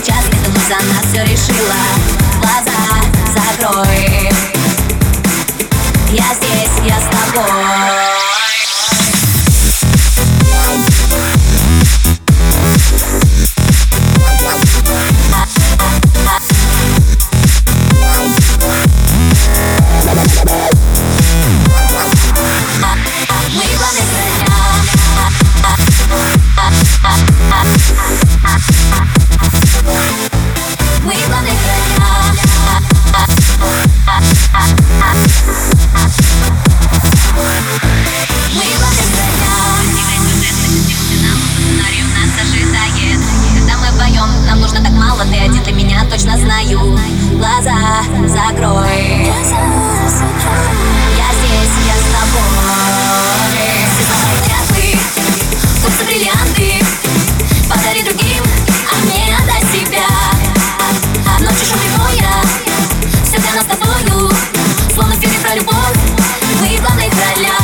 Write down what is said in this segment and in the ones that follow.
сейчас, ведь ты за нас все решила. Глаза закрой, я здесь, я с тобой. Нам нужно так мало, ты один для меня, точно знаю. Глаза закрой, я здесь, я с тобой. Все клятвы, солнце бриллианты, подари другим, а мне отдай себя. Ночью шум прибоя, все для нас с тобою, словно в фильме про любовь, мы в главных ролях.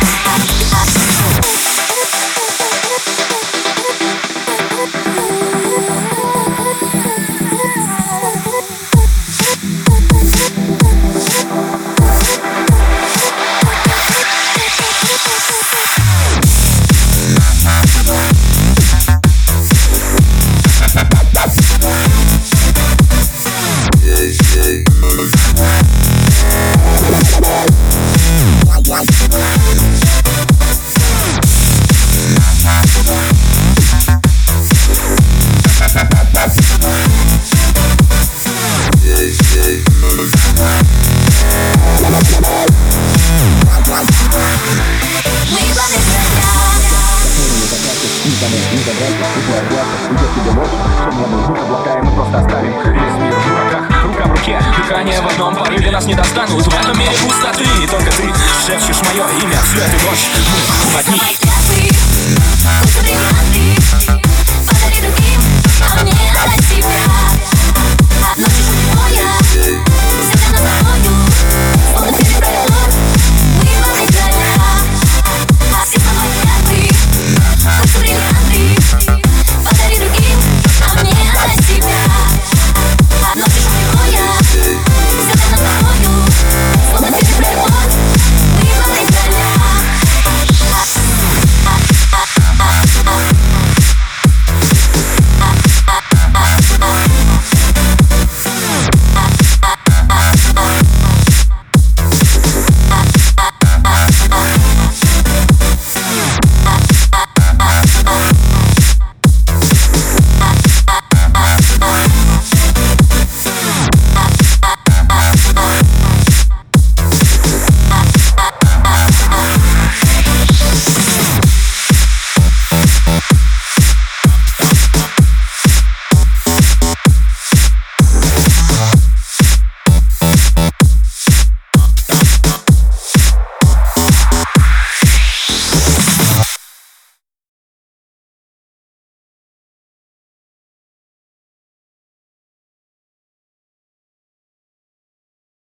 Мы просто оставим весь мир в дураках. Рука в руке, дыхание в одном порыве нас не достанут. В этом мире пустоты, и только ты шепчешь мое имя всю эту ночь. Мы одни. Подари другим, а мне отдай себя.